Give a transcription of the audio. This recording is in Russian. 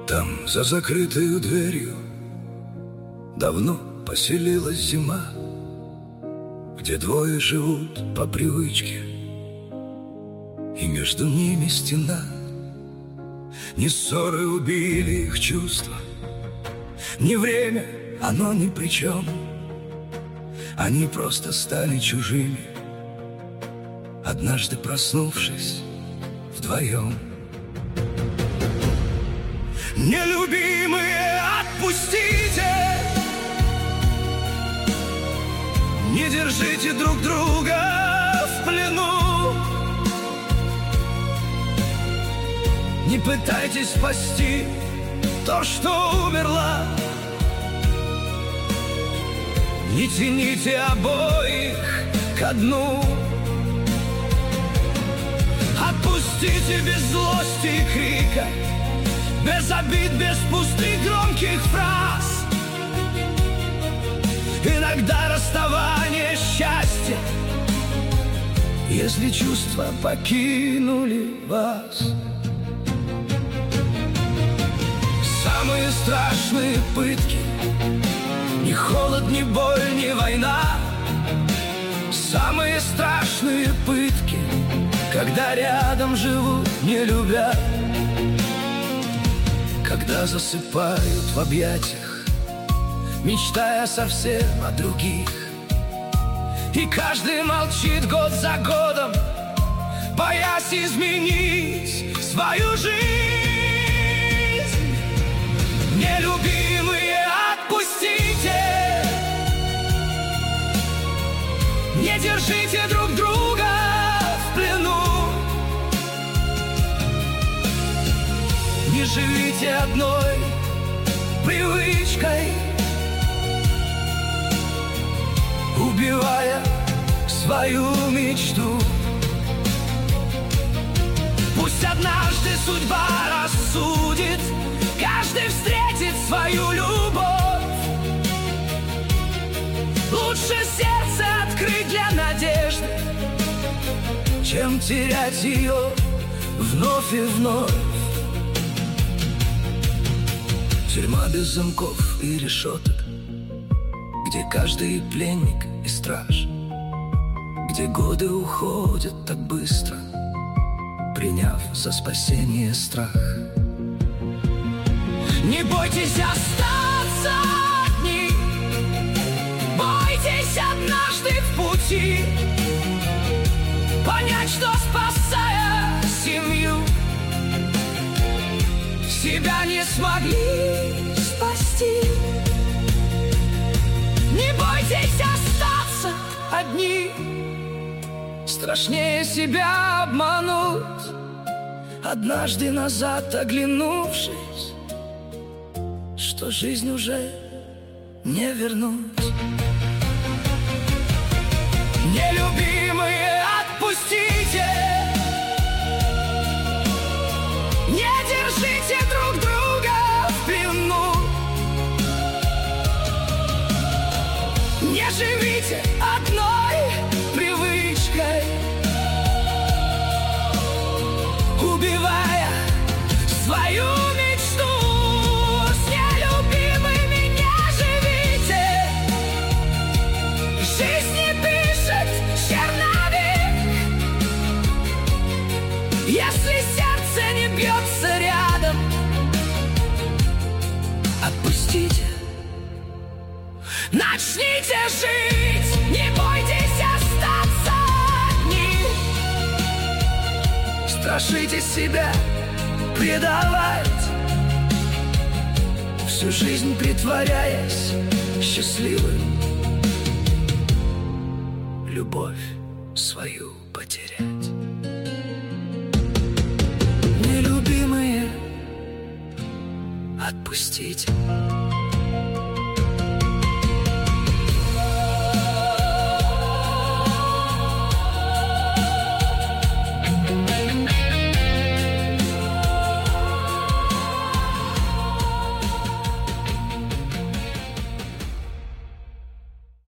Там, за закрытой дверью, давно поселилась зима, где двое живут по привычке, и между ними стена. Не ссоры убили их чувства, не время, оно ни при чем. Они просто стали чужими, однажды проснувшись вдвоем. Нелюбимые, отпустите, не держите друг друга в плену, не пытайтесь спасти то, что умерло, не тяните обоих ко дну. Отпустите без злости и крика, без обид, без пустых громких фраз. Иногда расставание счастье, если чувства покинули вас. Самые страшные пытки, ни холод, ни боль, ни война. Самые страшные пытки, когда рядом живут, не любя, когда засыпают в объятиях, мечтая совсем о других. И каждый молчит год за годом, боясь изменить свою жизнь. Нелюбимые, отпустите, не держите друг друга в плену, не живите одной привычкой, убивая свою мечту. Пусть однажды судьба рассудит, каждый встретит свою любовь. Лучше сердце открыть для надежды, чем терять ее вновь и вновь. Тюрьма без замков и решеток, где каждый пленник и страж, где годы уходят так быстро, приняв за спасение страх. Не бойтесь остаться одни, бойтесь однажды в пути понять, что, спасая семью, себя не смогли спасти. Не бойтесь остаться одни, страшнее себя обмануть, однажды назад оглянувшись, что жизнь уже не вернуть. Нелюбимые, отпустите, не держите друг друга в плену, не живите одной привычкой, убивая свою мечту. С нелюбимыми не живите, жизнь не пишет черновик, если сердце не бьется рядом. Отпустите, начните жить, не бойтесь остаться одни. Страшите себя предавать, всю жизнь притворяясь счастливым, любовь свою потерять. Нелюбимые, отпустите.